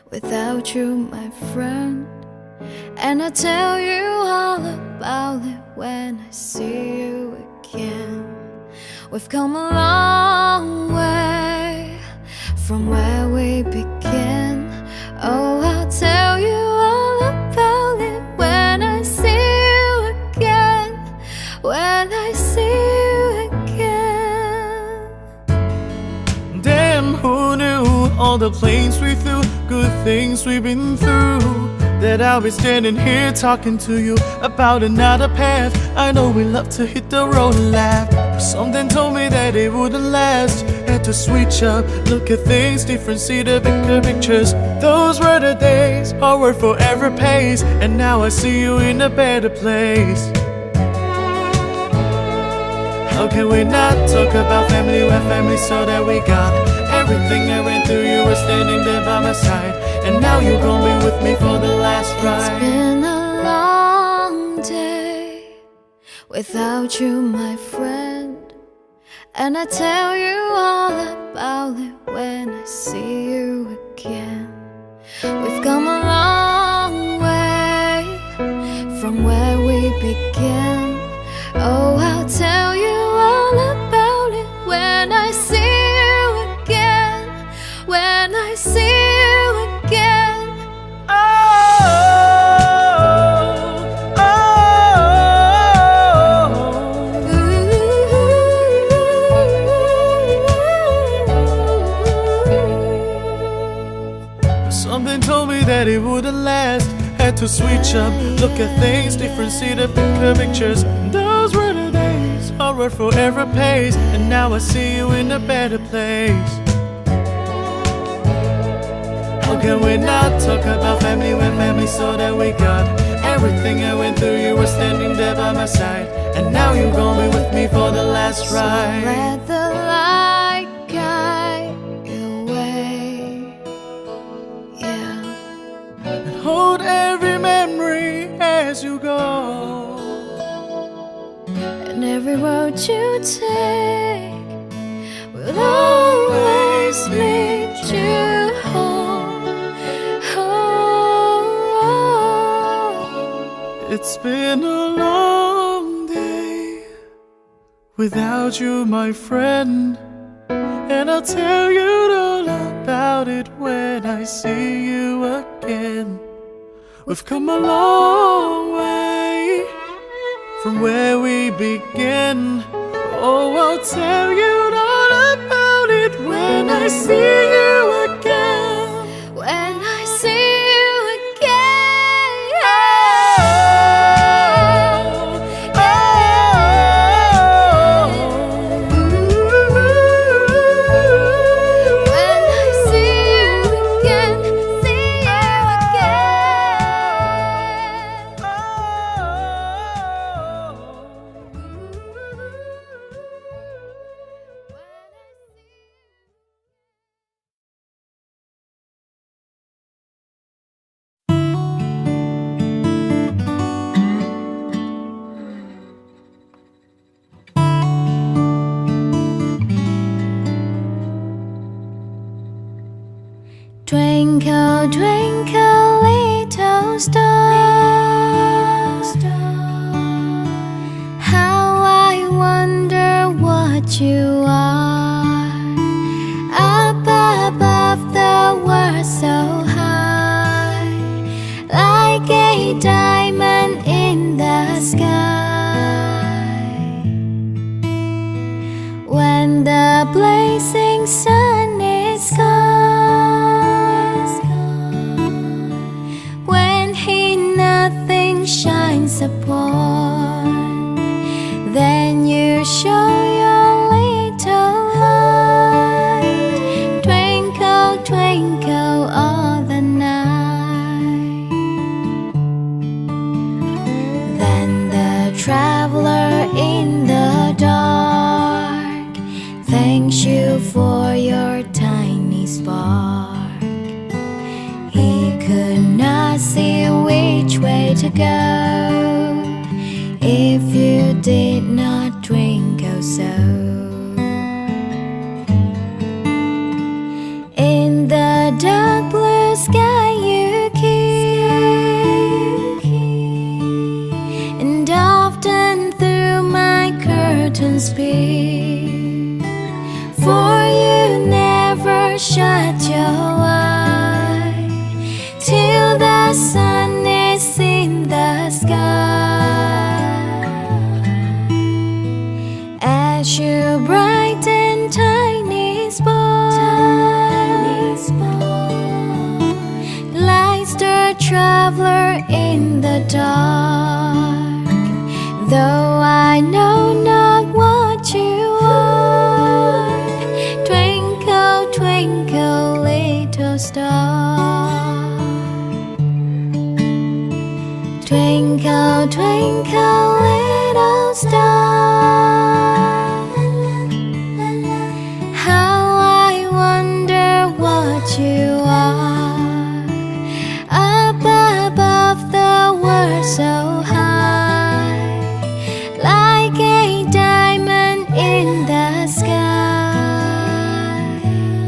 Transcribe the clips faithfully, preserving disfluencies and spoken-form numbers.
without you, my friend. And I tell you all about it when I see you again. We've come a long way from where we began. Oh, I'll tell you all about it when I see you again. When I see you again. Damn, who knew all the planes we flew, good things we've been through, that I'll be standing here talking to you about another path. I know we love to hit the road and laugh, but something told me that it wouldn't last. Had to switch up, look at things different, see the bigger pictures. Those were the days, hard work forever pays, and now I see you in a better place. How can we not talk about family when family's all that we got? Everything I went through, you were standing there by my side, and now you're gonna be with me for the last ride. It's been a long day without you, my friend. And I tell you all about it when I see you again. We've come a long way from where we began. Oh, I'll tell you all about it when I see you again. When I see you again. Oh, oh, oh. Something told me that it wouldn't last. Had to switch up, look at things different, see the bigger pictures. Those were the days, hard work forever pays, and now I see you in a better place. How can we not talk about family when family's all that we got? Everything I went through, you were standing there by my side, and now you're gonna be with me for the last So ride. let the light guide your way, yeah. And hold every memory as you go, And every road you take will always lead you home. Oh, it's been a long day without you, my friend. And I'll tell you all about it when I see you again. We've come a long way from where we began. Oh, I'll tell you all about it when I see you again. when I see you again. Oh, oh, When I see you again, see you again. Twinkle, twinkle, little star, how I wonder what you are. Up above the world so high, like a diamond in the sky. When the blazing sun is gone, shines upon, then you show your little light. Twinkle, twinkle all the night. Then the traveler in the dark thanks you for your tiny spark. He could not see which way to go if you did not twinkle so. In the dark blue sky traveler in the dark, though I know not what you are. Twinkle, twinkle, little star. Twinkle, twinkle, little star. How I wonder what you are. Up above the world so high, like a diamond in the sky.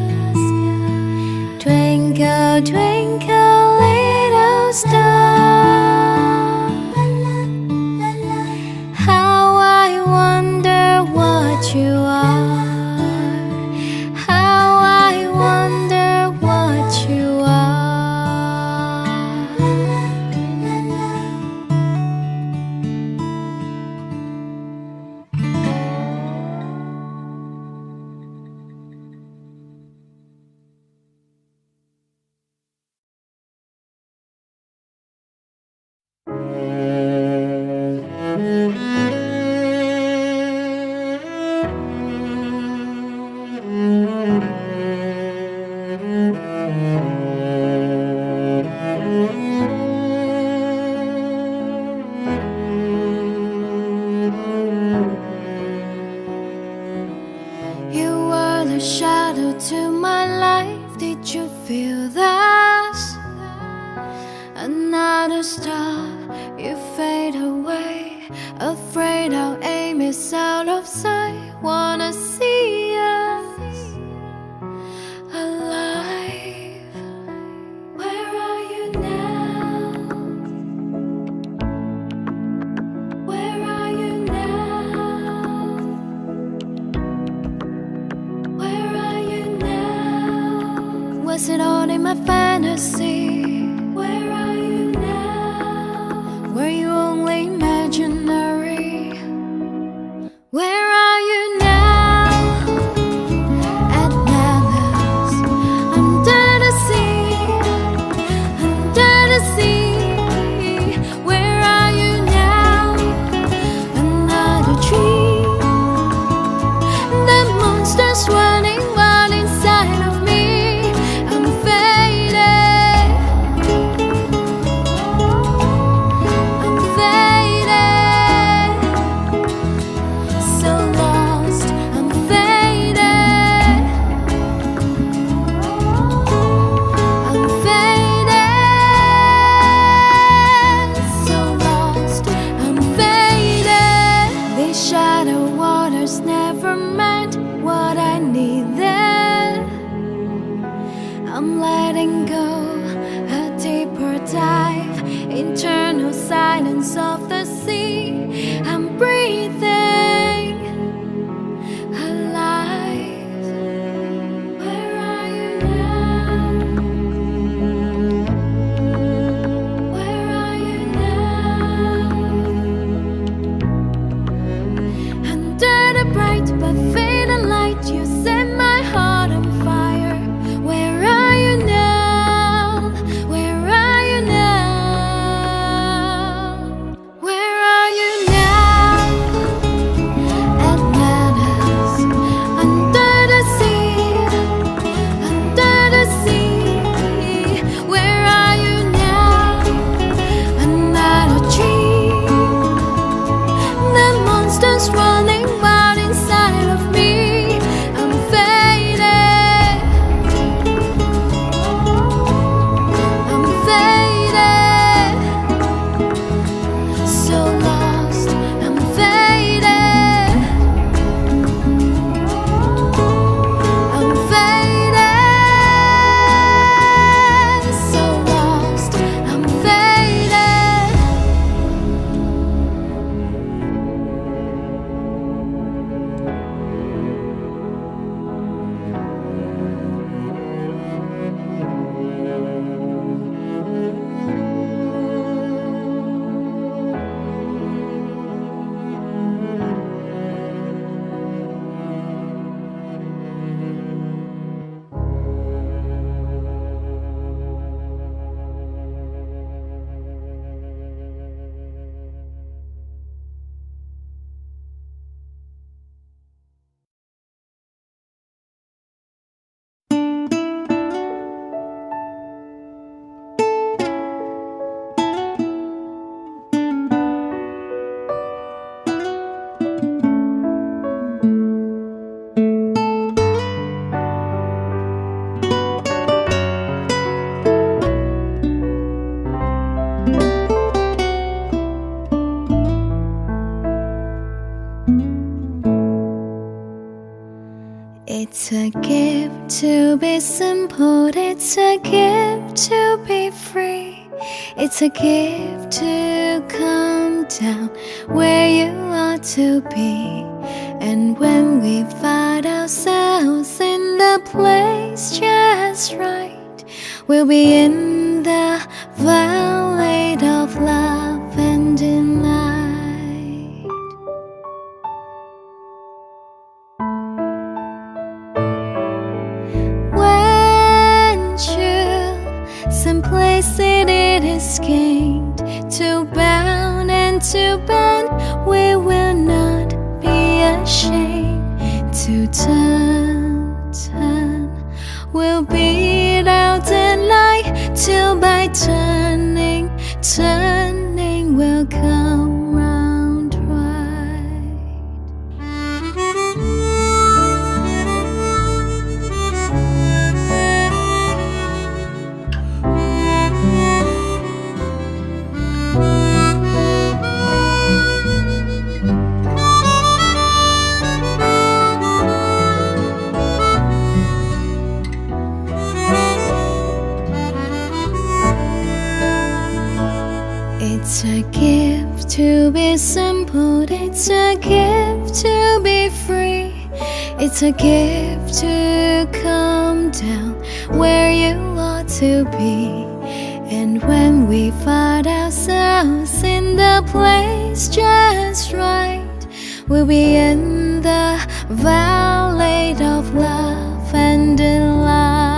Twinkle, twinkle, little star. How I wonder what you are. How I wonder what you are. You were the shadow to my life. Did you feel that? Another star, you fade away. Afraid our aim is out of sight. Wanna see us alive. Where are you now? Where are you now? Where are you now? Was it all in my fantasy? Where are you now? Were you only imaginary? Where are you now? At Atlantis, under the sea, under the sea. Where are you now? Another tree. The monster's running wild inside of me. I'm faded. I'm faded. So lost. I'm faded. I'm faded. So lost. I'm faded. These shadow waters never meant what I needed. I'm letting go, a deeper dive, internal silence of the sea. I'm breathing alive. Where are you now? Where are you now? Under the bright but fading light, you set my heart on fire. Where are you now? Where are you now? to be simple, it's a gift to be free. It's a gift to come down where you ought to be. And when we find ourselves in the place just right, we'll be in the valley of love and delight. When truth, simplicity is gained, to bound and to bend, we will not be ashamed. To turn, turn, we'll beat out and lie, till by turning, turning we'll come round right. It's a gift to be simple, it's a gift to be free. It's a gift to come down where you ought to be. And when we find ourselves in the place just right, we'll be in the valley of love and delight.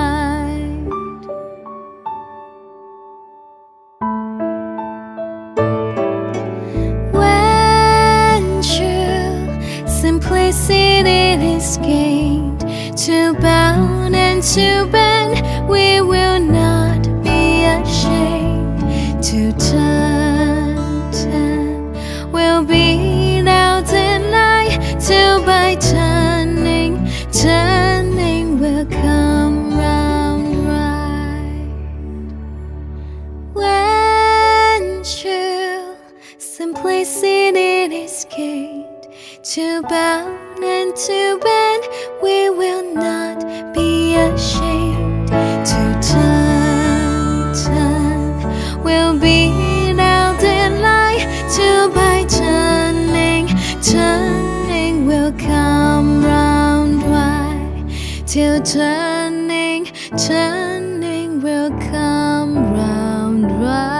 Simplicity is gained, to bound and to bend, we will not be ashamed. To turn, turn, we'll beat out and lie, till by turning, turning we'll come round right. When true simplicity is gained, to bound and to bend, we will not be ashamed. To turn, turn, we'll beat out and lie, till by turning, turning we'll come round right. Till turning, turning we'll come round right.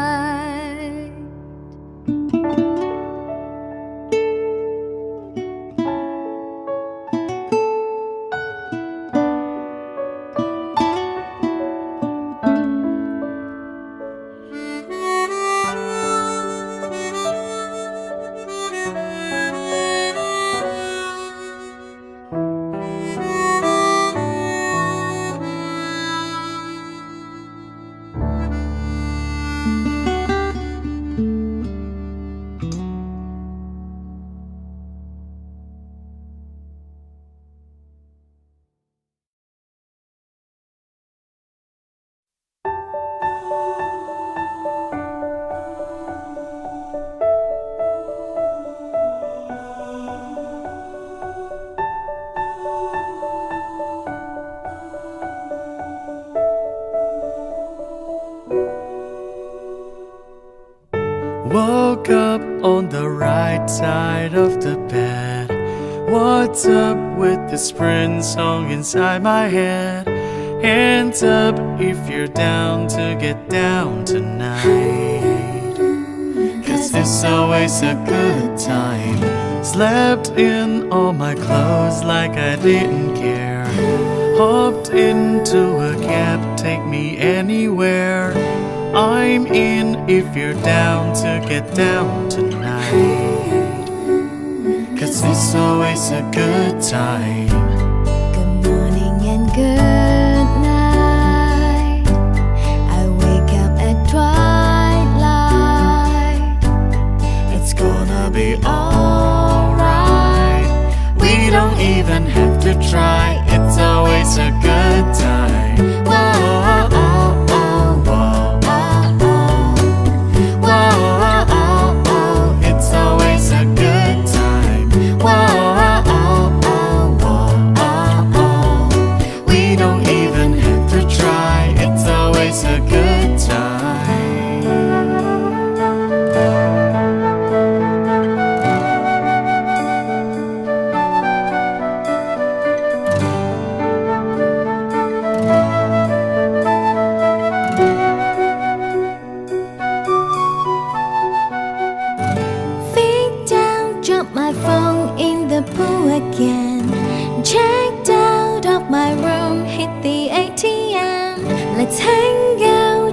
Woke up on the right side of the bed. What's up with the spring song inside my head? Hands up if you're down to get down tonight, 'cause it's always a good time. Slept in all my clothes like I didn't care. Hopped into a cab, take me anywhere. I'm in if you're down to get down tonight, 'cause it's always a good time. Good morning and good night. I wake up at twilight. It's gonna be alright. We don't even have to try. It's always a good time. Whoa, oh, oh, whoa. It's always a good time. Whoa, oh, oh, whoa.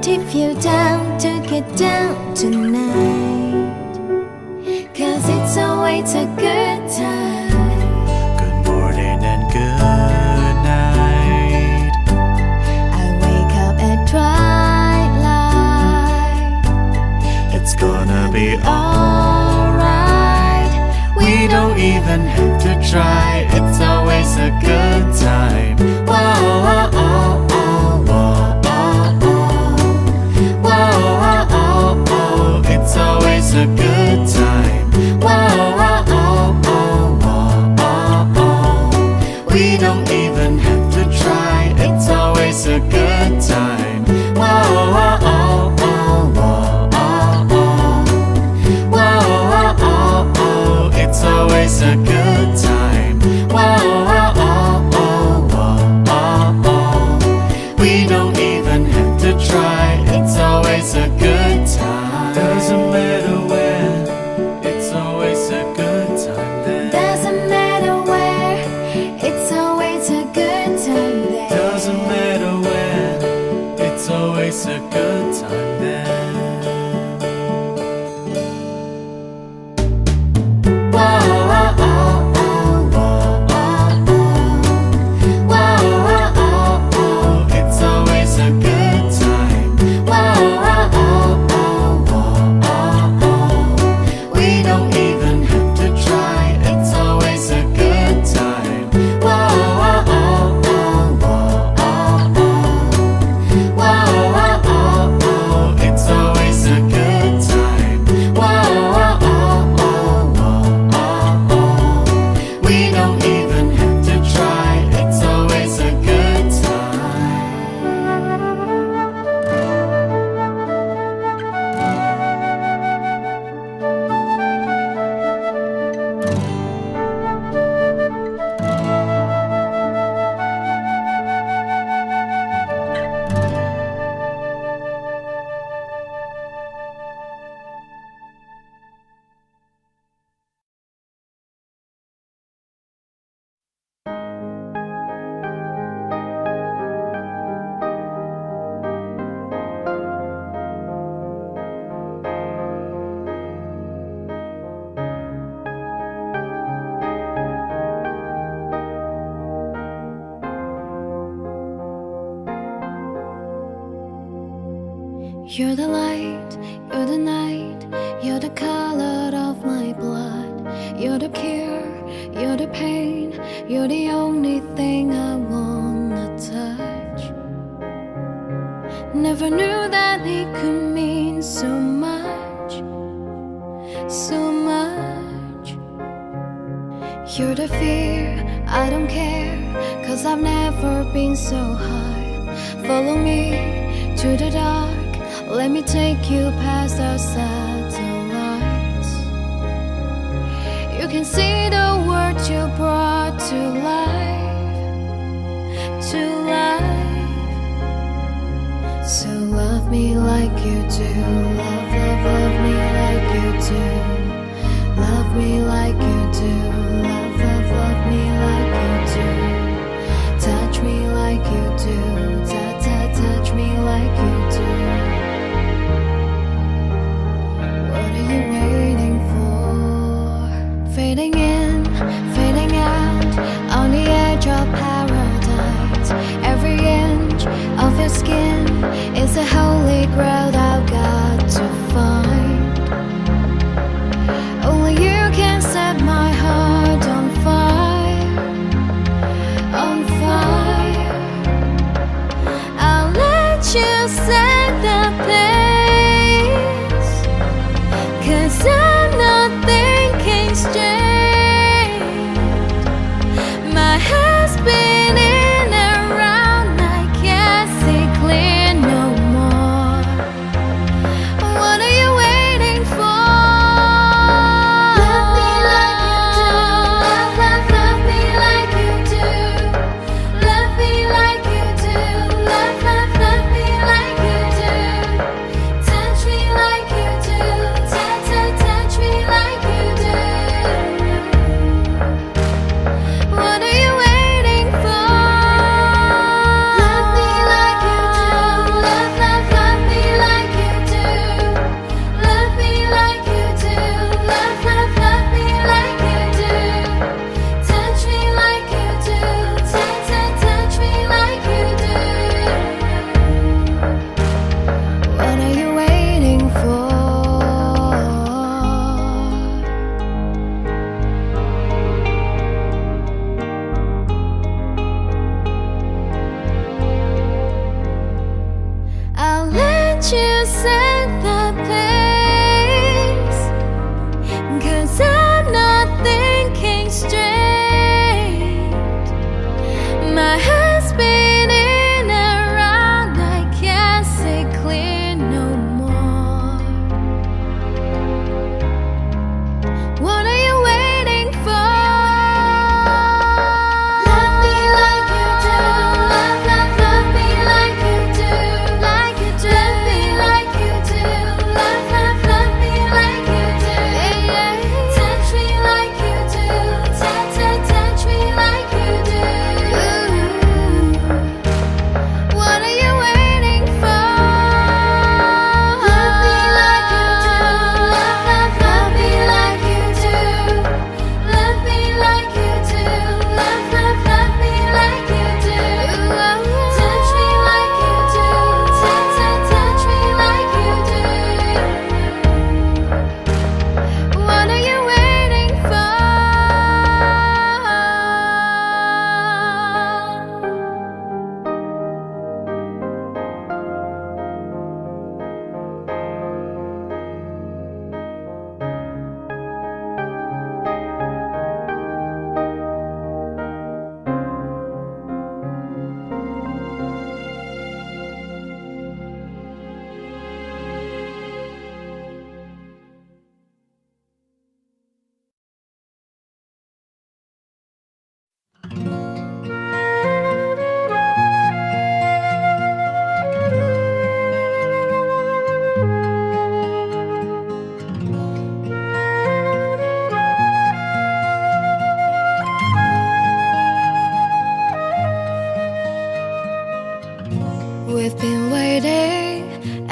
if you're down to get down tonight, 'cause it's always a good time. Good morning and good night. I wake up at twilight. It's gonna be alright. We don't even have to try. It's always a good time. Whoa, oh, oh, oh, whoa, oh, oh. Whoa, oh, oh, oh. It's always a good time. Whoa, oh, oh, oh, whoa, oh, oh. We don't even have to try. It's always a good time. Whoa, oh, oh, oh, whoa, oh, oh. Whoa, oh, oh, oh. It's always a good time. Whoa, oh, oh, oh, whoa, oh, oh. We don't even have to try. It's always a good time. Doesn't matter when. It's always a good time then. Doesn't matter where, it's always a good time there. Doesn't matter when. It's always a good time then. Whoa, oh, oh, oh, whoa, oh, oh. Whoa, oh, oh, oh. It's always a good time. Whoa, oh, oh, oh, whoa, oh, oh. We don't even have to try. It's always a good time. Whoa, oh, oh, oh, whoa, oh, oh. Whoa, oh, oh, oh. It's always a good time. Whoa, oh, oh, oh, whoa, oh, oh. We don't even have to try. It's always a good time. You're the light, you're the night, you're the color of my blood. You're the cure, you're the pain, you're the only thing I wanna touch. Never knew that it could mean so much, so much. You're the fear, I don't care, 'cause I've never been so high. Follow me to the dark, let me take you past our satellites. You can see the words you brought to life, to life. So love me like you do, love, love, love me like you do. Love me like you do, love, love, love me like you do. Touch me like you do, touch, touch, touch me like you do. What are you waiting for? Fading in, fading out, on the edge of paradise. Every inch of your skin is a holy grail I've got to find. Only you can set my heart on fire, on fire. I'll let you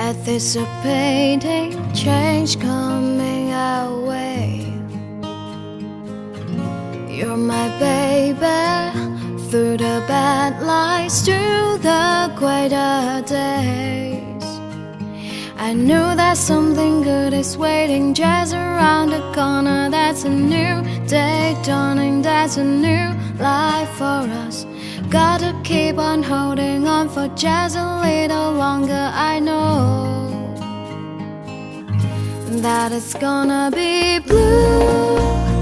anticipating change coming our way. You're my baby, through the bad lights to the quieter days. I knew that something good is waiting just around the corner. That's a new day dawning, that's a new life for us. Gotta keep on holding on for just a little longer. I know that it's gonna be blue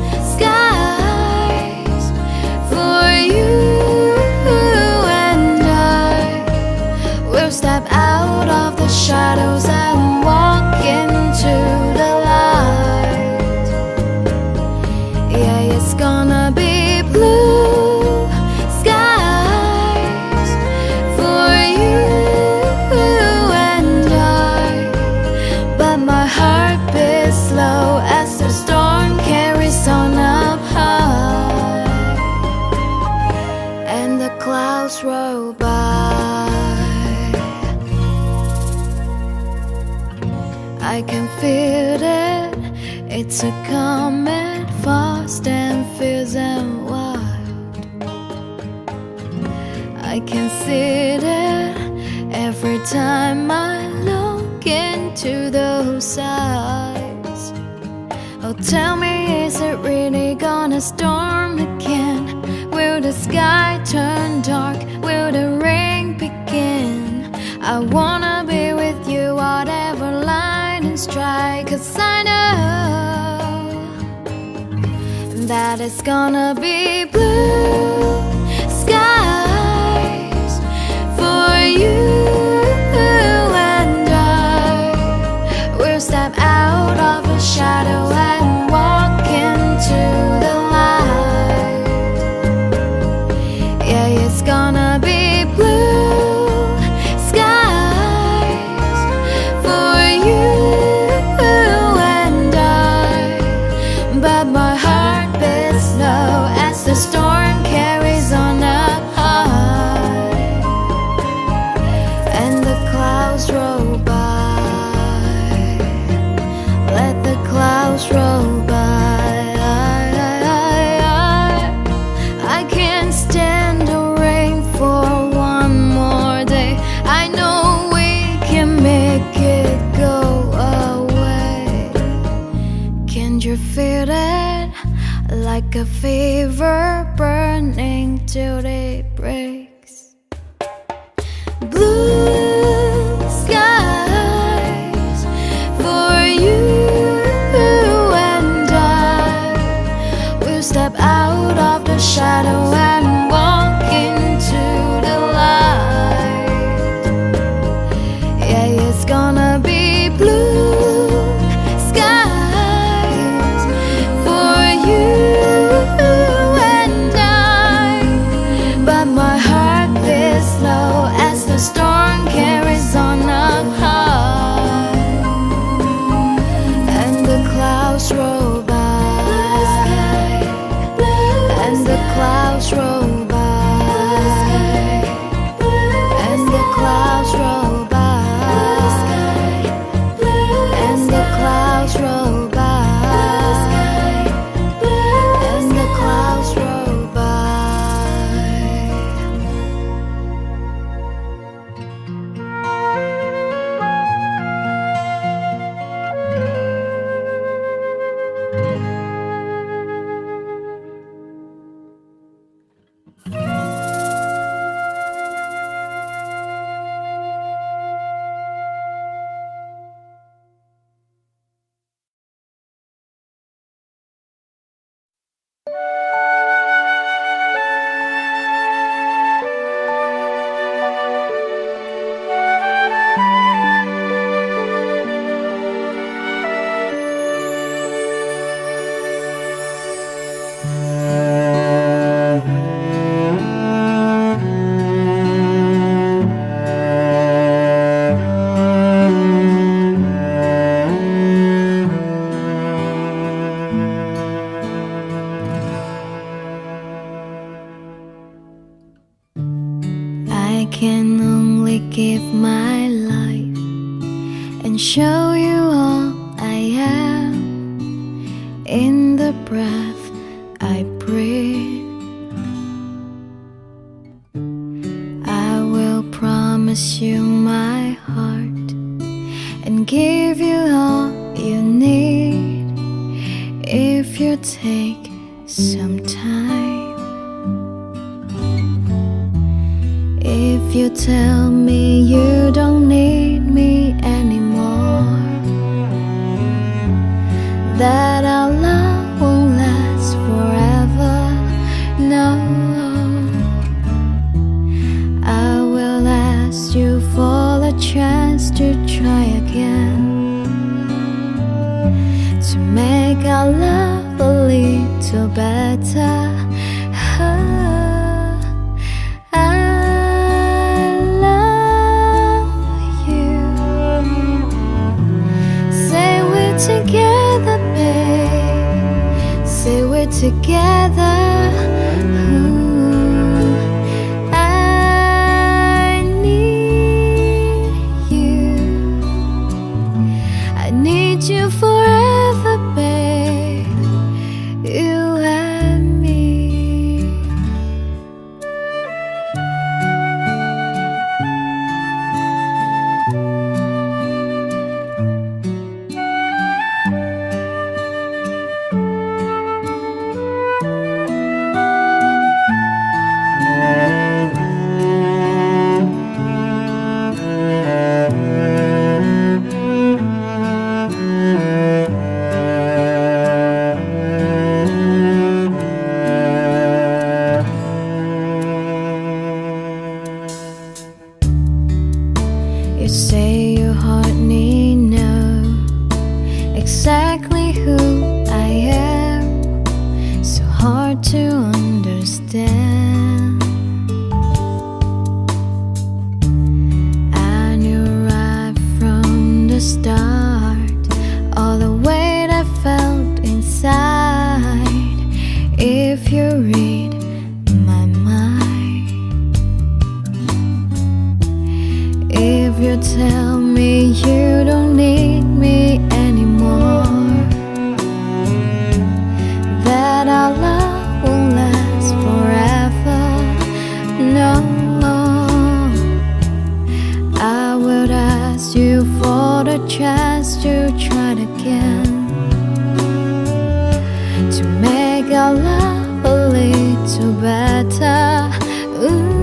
skies for you, and I will step out of the shadows and walk into the light. Yeah, it's gonna be blue skies for you and I, but my heart beats slow as the storm carries on up high, and the clouds roll by. I can feel it, it's a coming fast and fierce and wild. I can see it every time I look into those eyes. Oh, tell me, is it really gonna storm again? Will the sky turn dark? Will the rain begin? I wanna be with you whatever lightning strike, 'cause I know that it's gonna be blue skies for you, and I will step out of the shadow and walk into the light. Yeah, it's gonna be blue skies for you and I, but my heart beats slow as the storm carries on up high, and the clouds roll by. Let the clouds roll by. I can't stand the rain for one more day. I know we can make it go away. Can you feel it? Like a fever burning till it breaks. Blue skies for you, and I will step out of the shadow and walk into the light. Yeah, it's gonna be blue skies for you and I, but my heart beats slow as the storm carries on up high, and the clouds roll by, and the clouds roll and show you all I am in the breath I breathe. I will promise you my heart and give you all you need if you take some time. If you tell me you don't need me anymore, that our love won't last forever, no, I will ask you for a chance to try again, to make our love a little better. Together, babe, say we're together. Ooh, I need you, I need you forever, babe, you and me. You say you hardly know exactly who I am, so hard to understand. I knew right from the start all the weight I felt inside. If you read my mind, if you tell me you don't need me anymore, that our love won't last forever, no, I would ask you for the chance to try it again, to make our love a little better. Ooh.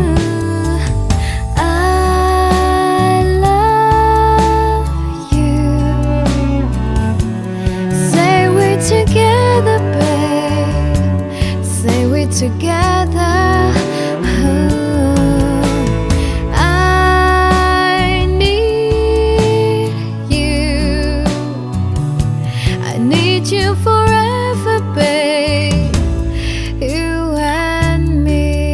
Together, babe, say we're together. Ooh, I need you, I need you forever, babe, you and me.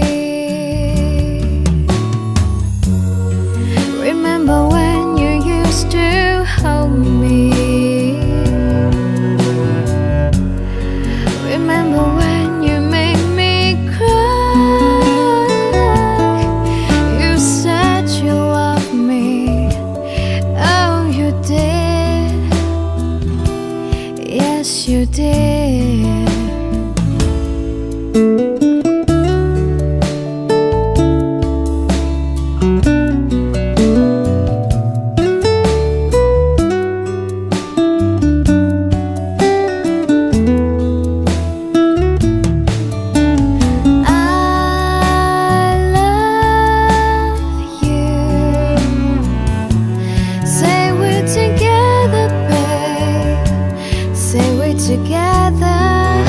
Remember when you used to hold me? Remember when you made me cry? You said you loved me, oh you did, yes you did. Together,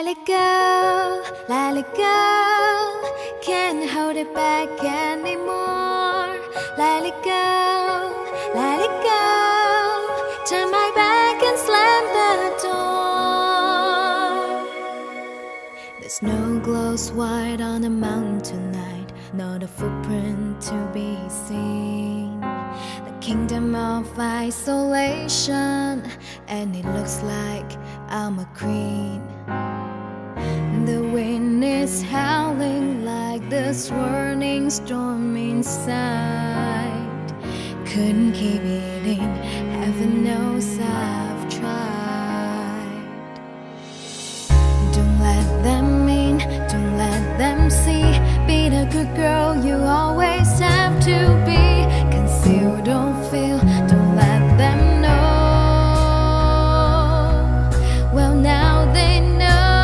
Let it go, let it go. Can't hold it back anymore. Let it go, let it go. Turn my back and slam the door. The snow glows white on the mountain tonight, not a footprint to be seen. The kingdom of isolation, and it looks like I'm a queen. The wind is howling like the swirling storm inside. Couldn't keep it in, heaven knows I've tried. Don't let them in, don't let them see. Be the good girl you always have to be. Conceal, don't feel, don't let them know. Well, now they know.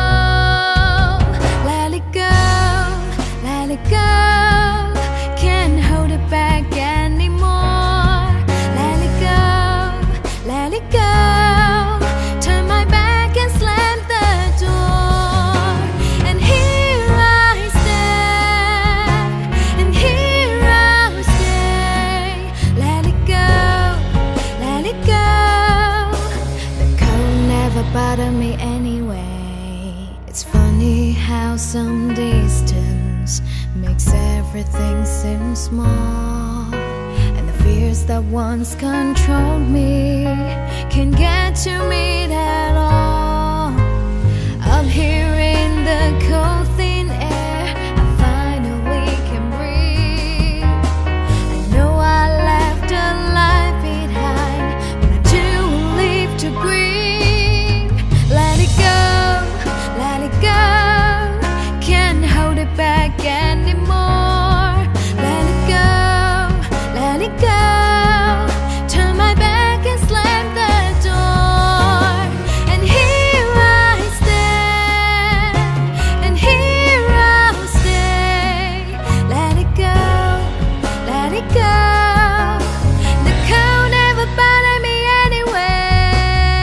Let it go, let it go. Can't hold it back anymore. Let it go, let it go. Turn my back and slam the door. And here I stand, and here I'll stay. Let it go, let it go. The cold never bothered me anyway. It's funny how some distance makes everything seem small, and the fears that once controlled me can't get to me at all. Up here in the cold thin air, I finally can breathe. I know I left a life behind, but I do live to grieve. Let it go, let it go. Can't hold it back anymore. Let it go, let it go. Turn my back and slam the door. And here I stand, and here I'll stay. Let it go, let it go. The cold never bothered me anyway.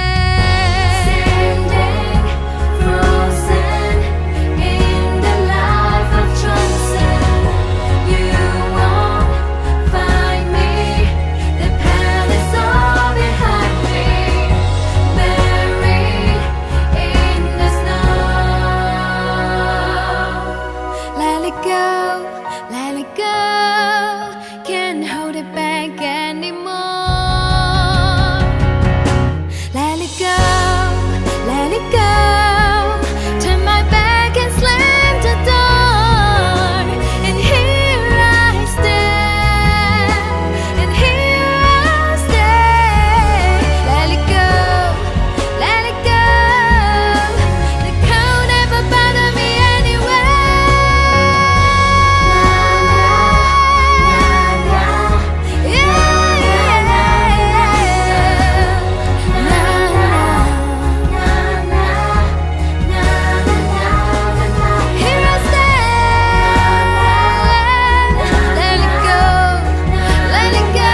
Standing frozen in the life I've chosen. You won't find me. The palace all behind me, buried in the snow. Let it go, let it go. Can't hold it back anymore. Let it go, let it go. Turn my back and slam the door. And here I stand, and here I'll stay. Let it go, let it go. The cold never bothered me anyway. Yeah, yeah, here I stand. Let it go, let it go.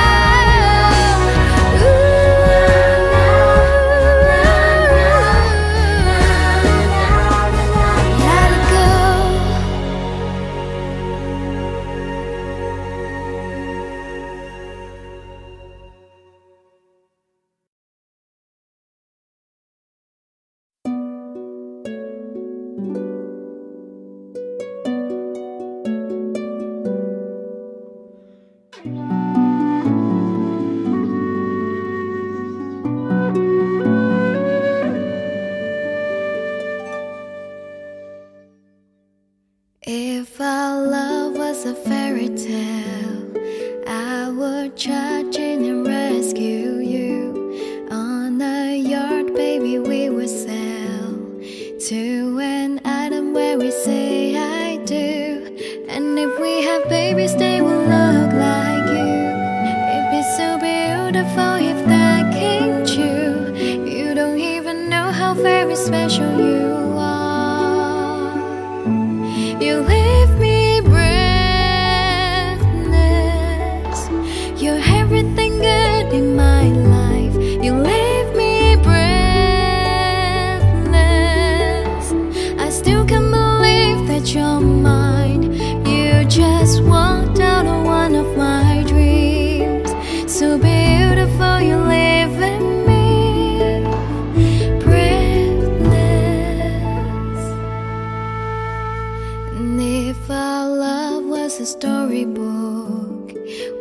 Let it go. If our love was a fairy tale, I would charge in and rescue you. On a yacht, baby, we would sail to an island where we say I do. And if we have babies, they will look like you. It'd be so beautiful if that came true. You don't even know how very special you are. You leave me breathless. You're everything good in my life. You leave me breathless. I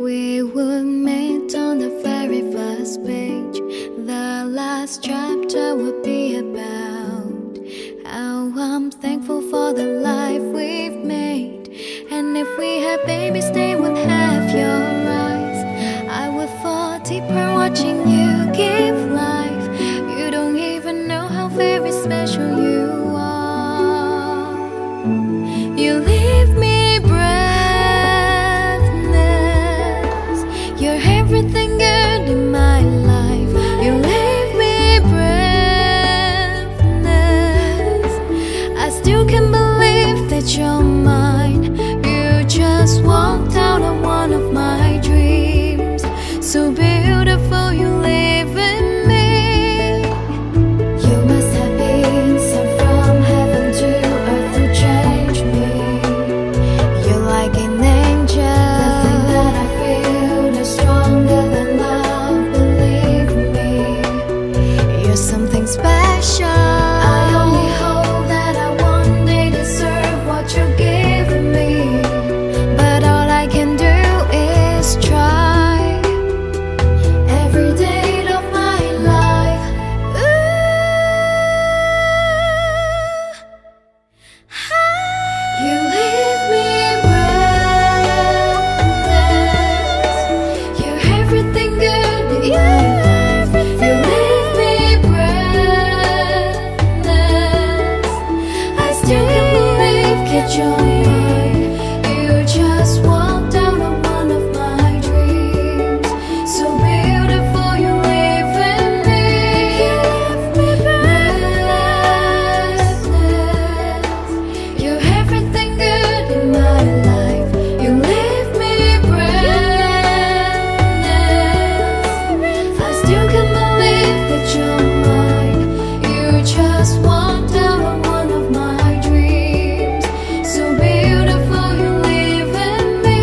we would meet on the very first page. The last chapter would be about how I'm thankful for the life we've made. And if we had babies, they would have your eyes. I would fall deeper watching you give life. You don't even know how very special you are. You leave me breathless. You're everything good in my life. You leave me breathless. I still can't believe that you're mine. You just walked out of one of my dreams. So beautiful, you live in me. You must have been sent from heaven to earth to change me. You're like an angel. The thing that I feel is stronger than love, believe me. You're something special. I only hope that I one day deserve what you're giving me. But all I can do is try. Every day of my life. Ooh. You leave me breathless. You're everything good in my life. You leave me breathless. I still can't believe that you're mine. You just walked out of one of my dreams. So beautiful, you live in me. You left me breathless. You're everything good in my life. You leave me breathless. I still can't believe that you're mine. You just walked out of one of my dreams. So beautiful, you live in me.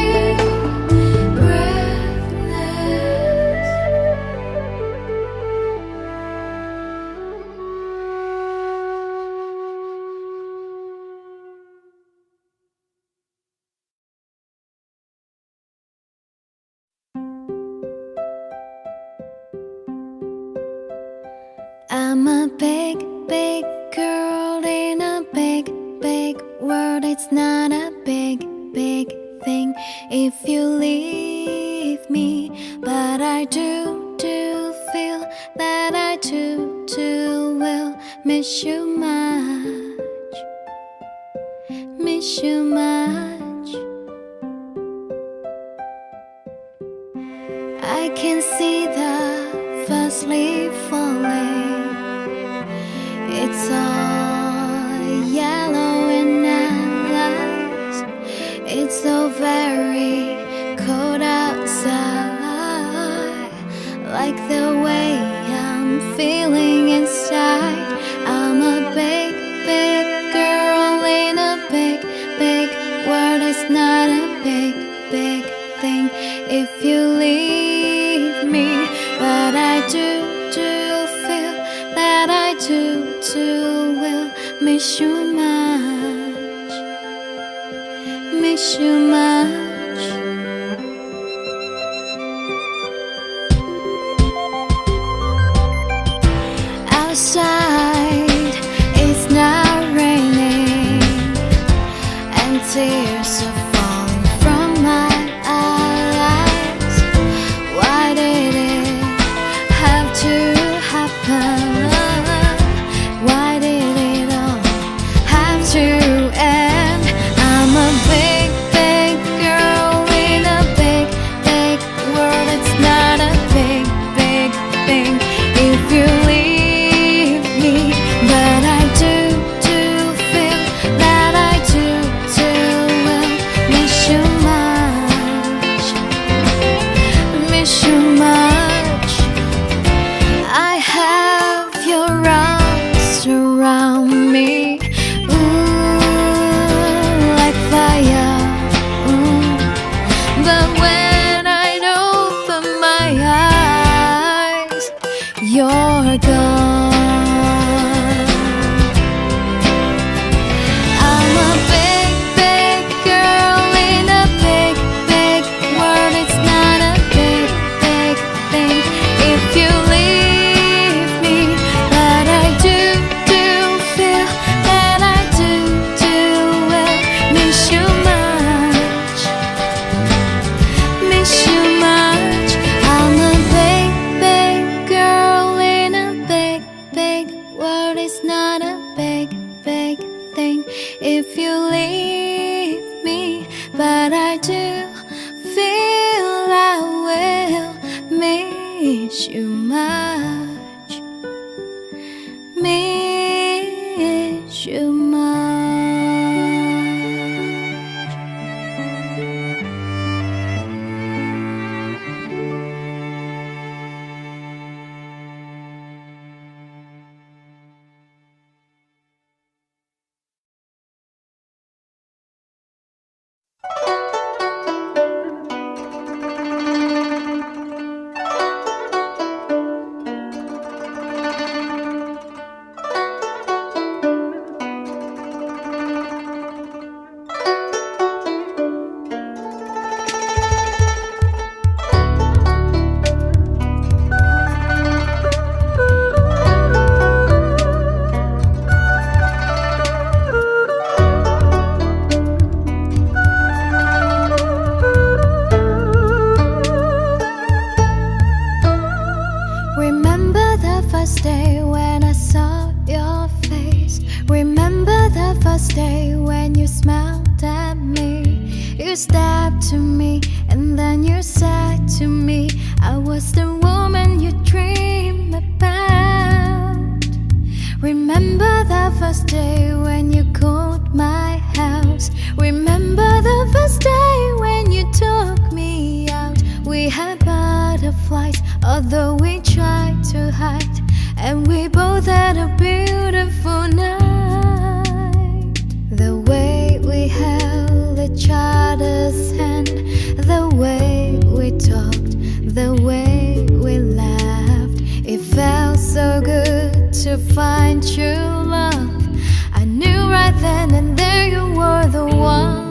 Breathless. I'm a big, big girl in a big, big world. It's not a big, big thing if you leave me. But I do, do feel that I too, too will miss you much. Miss you much. I can see the first leaf falling. It's all yellow in atlas. It's so very cold outside. Like the way I'm feeling inside. I'm a big, big girl in a big, big world. It's not a big, big thing if you leave me. But I do, do feel that I too, too will miss you much. Miss you much. Outside it's not raining and tears are falling from my eyes. Why did it have to happen? Why did it all have to end? I'm a big, big girl in a big, big world. It's not a big, big thing if you leave me. miss you much, miss you much. Remember the first day when I saw your face. Remember the first day when you smiled at me. You stepped to me and then you said to me, I was the woman you dreamed about. Remember the first day when you called my house. Remember the first day when you took me out. We had butterflies, although we tried to hide, and we both had a beautiful night. The way we held each other's hand, the way we talked, the way we laughed, it felt so good to find true love. I knew right then and there you were the one.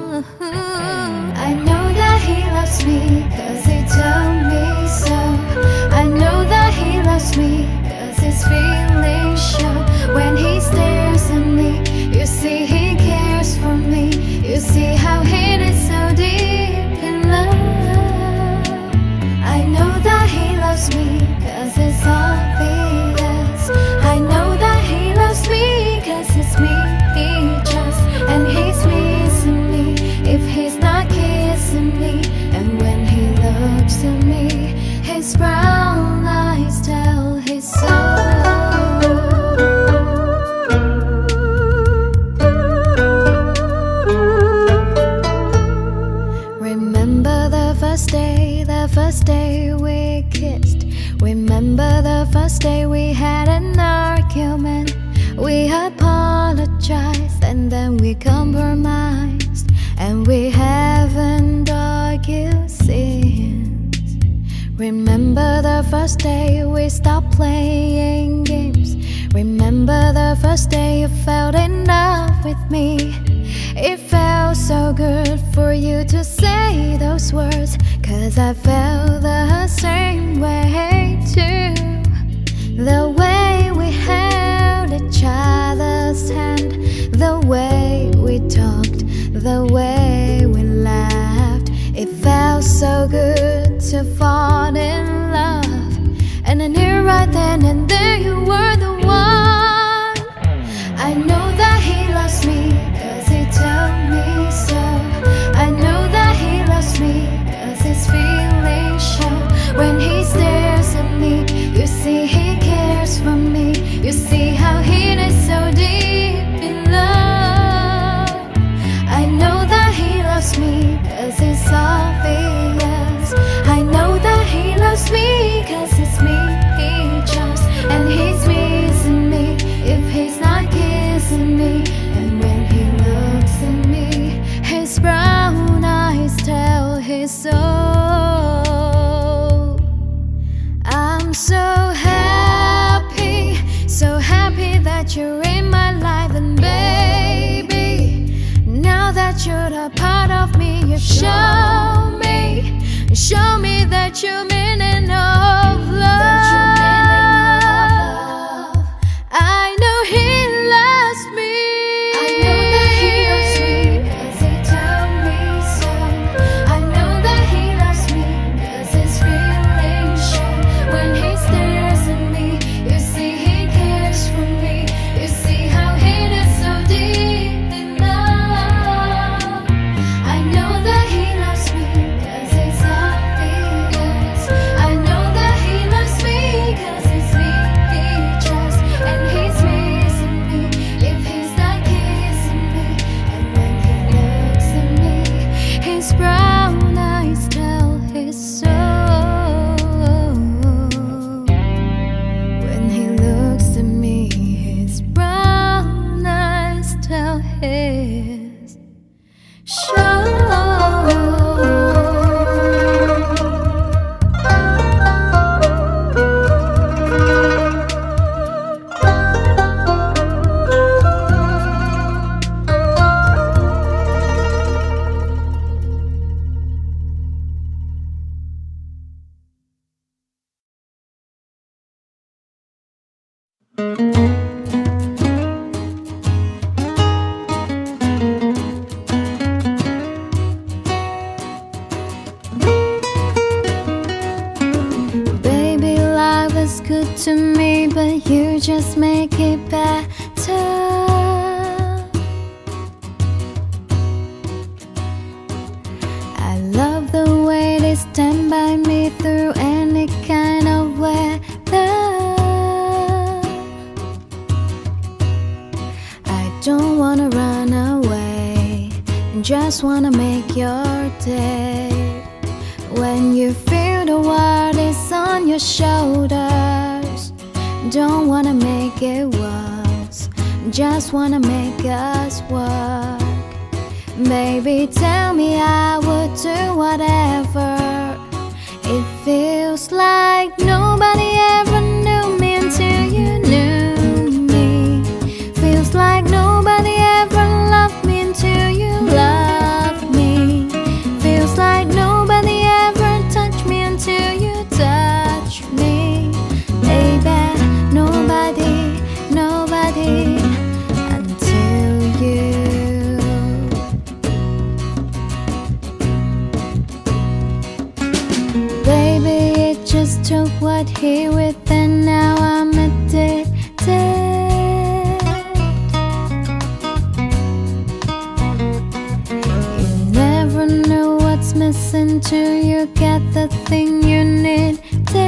I know that he loves me, cause he told me so. I know that he loves me, cause his feelings show. When he stares at me, you see he cares for me. You see how he is so deep in love. I know that he loves me, cause it's obvious. I know that he loves me, cause it's me he trusts. And he's missing me if he's not kissing me. And when he looks at me, his brown eyes tell his soul. Remember the first day, the first day we kissed. Remember the first day we had an argument. We apologized and then we compromised, and we haven't argued since. Remember the first day we stopped playing games. Remember the first day you fell in love with me. It felt so good for you to say those words, cause I felt the same way too. The way we held each other's hand, the way we talked, the way we laughed, it felt so good to fall in love. And I knew right then and there you were the one. I know that he loves me, cause he told me so. I know that he loves me, cause his feelings show. When he stares at me, you see he cares for me. You see how he is so deep in love. I know that he loves me, cause it's obvious. I know that he loves me, cause it's me he trusts. And he's missing me if he's not kissing me. And when he looks at me, his brown eyes tell his soul. I'm so happy, so happy that you're in my life. And baby, now that you're a part of me, you show me, show me that you're meaning of love. I know he loves me. I know that he loves me, cause he told me so. I know that he loves me, cause his feelings show. When he stares at me, you see he cares for me. You see how he is so deep in love. I know that he loves me, cause it's obvious. Baby, life is good to me, but you just make it better. I love the way they stand by me through any kind of weather. I don't wanna run away, just wanna make your day. When you feel the world is on your shoulders, don't wanna make it worse, just wanna make us work. Baby, tell me, I would do whatever. It feels like nobody ever knew me until you knew me. Feels like nobody ever loved me until you loved me. Feels like nobody ever touched me until you touched me. Baby, nobody, nobody until you. Baby, it just took what he with, and now I'm addicted. You never know what's missing till you get the thing you need.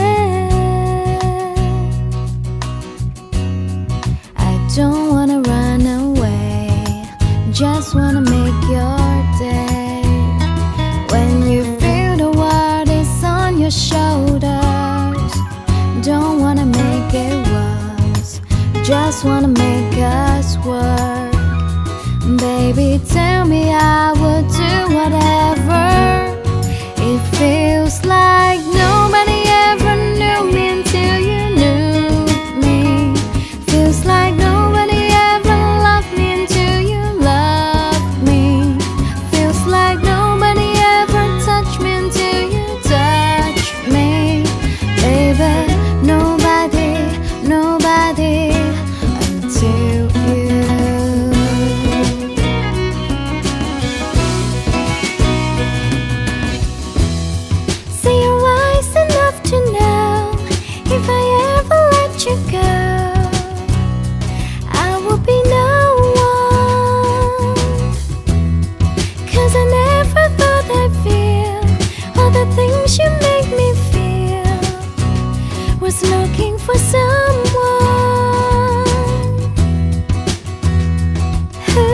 I don't wanna run away, just wanna make your day. When you feel the world is on your shoulders, don't wanna make it worse, just wanna make us work. Baby, tell me, I would do whatever. It feels like nobody ever knew me until you knew me. Feels like nobody ever loved me until you loved me. Feels like nobody ever touched me until you touched me. Baby, nobody, nobody until you. See, you're wise enough to know if I ever let you go, I will be no one. 'Cause I never thought I'd feel all the things you make me feel. Was looking for someone who,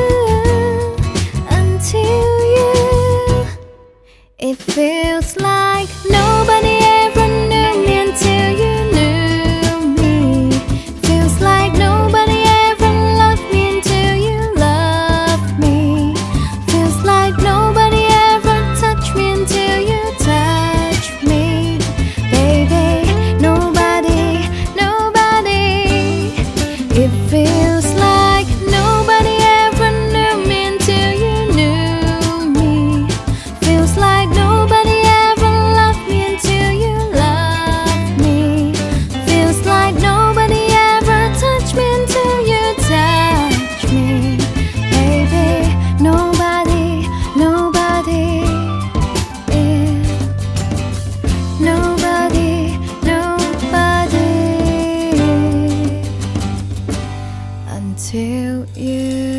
until you. It feels like nobody ever knew me until you knew me. Feels like nobody ever loved me until you loved me. Feels like nobody ever touched me until you touched me. Baby, nobody, nobody. It feels like nobody ever knew me until you knew me. Feels like nobody ever loved me until you loved me. Feels like nobody ever touched me until you touched me. Baby, nobody, nobody, yeah. Nobody, nobody until you.